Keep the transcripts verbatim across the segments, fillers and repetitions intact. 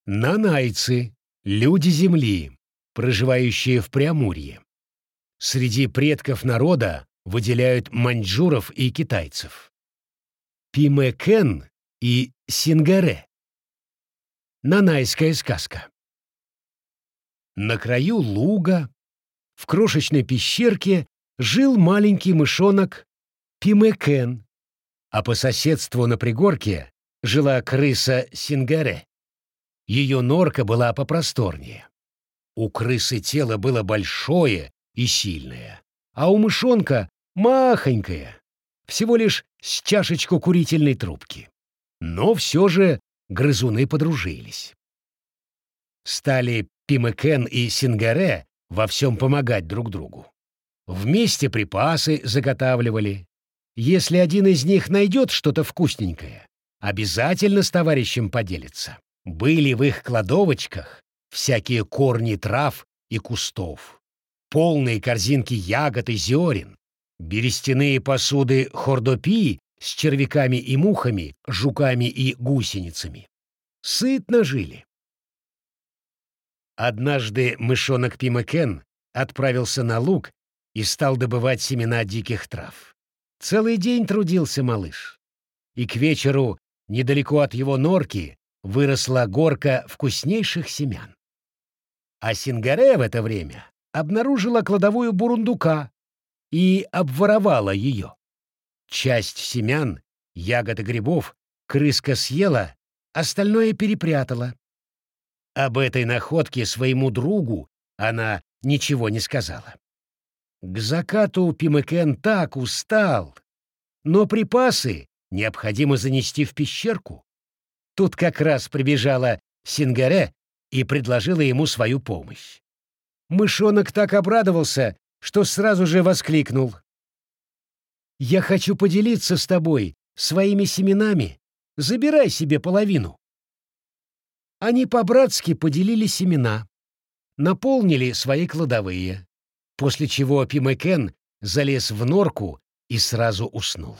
Нанайцы — люди Земли, проживающие в Преамурье. Среди предков народа выделяют маньчжуров и китайцев. Пимэ-кэн и Сингаре. Нанайская сказка. На краю луга, в крошечной пещерке, жил маленький мышонок Пимэ-кэн, а по соседству на пригорке жила крыса Сингаре. Ее норка была попросторнее. У крысы тело было большое и сильное, а у мышонка махонькое, всего лишь с чашечку курительной трубки. Но все же грызуны подружились. Стали Пимэ-кэн и Сингаре во всем помогать друг другу. Вместе припасы заготавливали. Если один из них найдет что-то вкусненькое, обязательно с товарищем поделится. Были в их кладовочках всякие корни трав и кустов, полные корзинки ягод и зерен, берестяные посуды хордопи с червяками и мухами, жуками и гусеницами. Сытно жили. Однажды мышонок Пимэ-кэн отправился на луг и стал добывать семена диких трав. Целый день трудился малыш, и к вечеру недалеко от его норки выросла горка вкуснейших семян. А Сингаре в это время обнаружила кладовую бурундука и обворовала ее. Часть семян, ягод и грибов крыска съела, остальное перепрятала. Об этой находке своему другу она ничего не сказала. К закату Пимэ-кэн так устал, но припасы необходимо занести в пещерку. Тут как раз прибежала Сингаре и предложила ему свою помощь. Мышонок так обрадовался, что сразу же воскликнул: «Я хочу поделиться с тобой своими семенами. Забирай себе половину». Они по-братски поделили семена, наполнили свои кладовые, после чего Пимэ-кэн залез в норку и сразу уснул.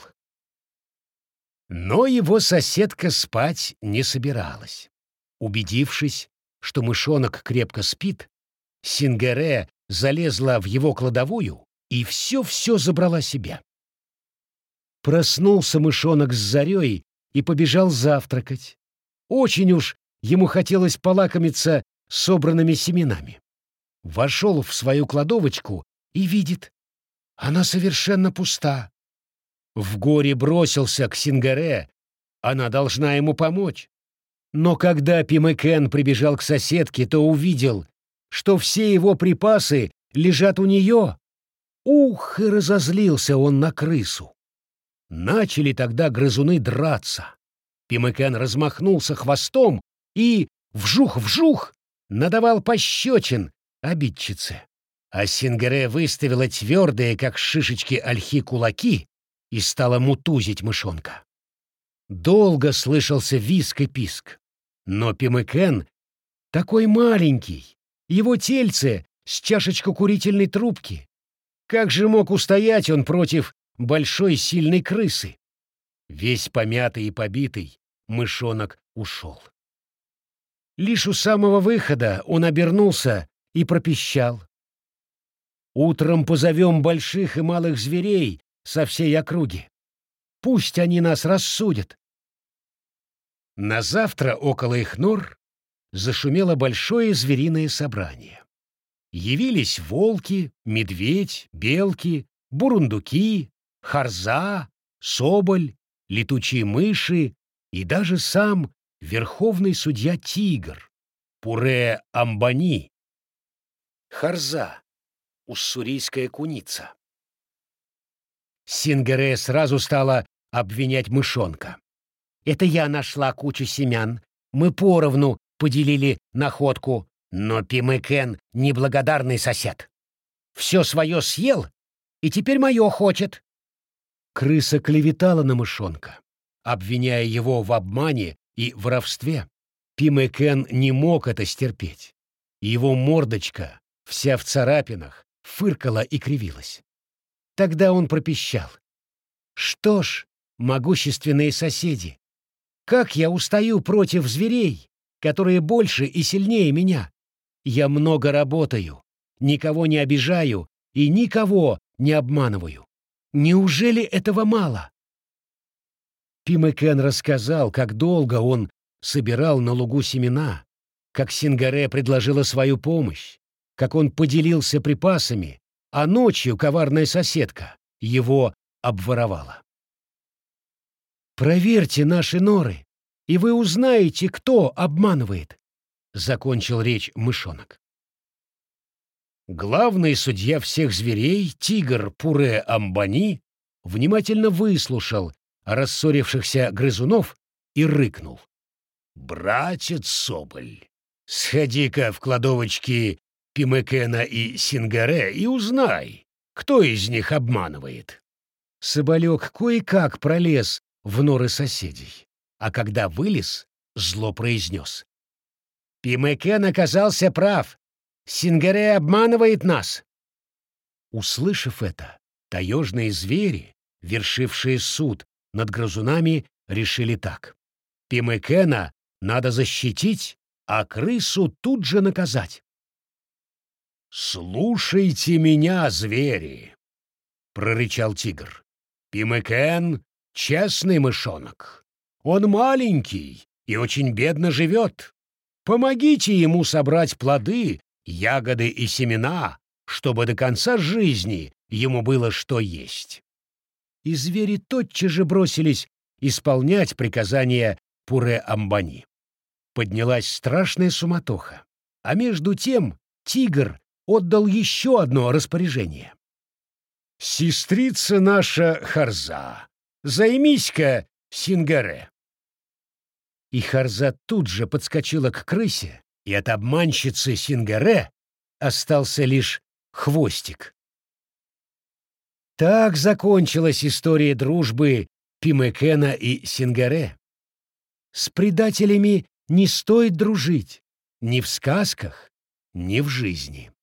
Но его соседка спать не собиралась. Убедившись, что мышонок крепко спит, Сингаре залезла в его кладовую и все-все забрала себе. Проснулся мышонок с зарей и побежал завтракать. Очень уж ему хотелось полакомиться собранными семенами. Вошел в свою кладовочку и видит, она совершенно пуста. В горе бросился к Сингаре, она должна ему помочь. Но когда Пимэ-кэн прибежал к соседке, то увидел, что все его припасы лежат у нее. Ух, и разозлился он на крысу. Начали тогда грызуны драться. Пимэ-кэн размахнулся хвостом и, вжух-вжух, надавал пощечин обидчице. А Сингаре выставила твердые, как шишечки ольхи, кулаки и стала мутузить мышонка. Долго слышался визг и писк. Но Пимэ-кэн такой маленький, его тельце с чашечку курительной трубки. Как же мог устоять он против большой сильной крысы? Весь помятый и побитый, мышонок ушел. Лишь у самого выхода он обернулся и пропищал: «Утром позовем больших и малых зверей со всей округи. Пусть они нас рассудят». На завтра около их нор зашумело большое звериное собрание. Явились волки, медведь, белки, бурундуки, харза, соболь, летучие мыши и даже сам верховный судья-тигр Пуре-Амбани. Харза — уссурийская куница. Сингаре сразу стала обвинять мышонка. «Это я нашла кучу семян. Мы поровну поделили находку, но Пимэ-кэн — неблагодарный сосед. Все свое съел, и теперь мое хочет». Крыса клеветала на мышонка, обвиняя его в обмане и воровстве. Пимэ-кэн не мог это стерпеть. Его мордочка, вся в царапинах, фыркала и кривилась. Тогда он пропищал: «Что ж, могущественные соседи, как я устаю против зверей, которые больше и сильнее меня. Я много работаю, никого не обижаю и никого не обманываю. Неужели этого мало?» Пимэкэн рассказал, как долго он собирал на лугу семена, как Сингаре предложила свою помощь, как он поделился припасами, а ночью коварная соседка его обворовала. «Проверьте наши норы, и вы узнаете, кто обманывает», — закончил речь мышонок. Главный судья всех зверей, тигр Пуре-Амбани, внимательно выслушал рассорившихся грызунов и рыкнул. «Братец Соболь, сходи-ка в кладовочки Пимэкэна и Сингаре и узнай, кто из них обманывает». Соболек кое-как пролез в норы соседей, а когда вылез, зло произнес: «Пимэкэн оказался прав. Сингаре обманывает нас». Услышав это, таежные звери, вершившие суд над грызунами, решили так: Пимэкэна надо защитить, а крысу тут же наказать. «Слушайте меня, звери!» — прорычал тигр. «Пимэкэн — честный мышонок. Он маленький и очень бедно живет. Помогите ему собрать плоды, ягоды и семена, чтобы до конца жизни ему было что есть». И звери тотчас же бросились исполнять приказания Пуре-Амбани. Поднялась страшная суматоха, а между тем тигр отдал еще одно распоряжение. «Сестрица наша Харза, займись-ка Сингаре». И Харза тут же подскочила к крысе, и от обманщицы Сингаре остался лишь хвостик. Так закончилась история дружбы Пимэкэна и Сингаре. С предателями не стоит дружить ни в сказках, ни в жизни.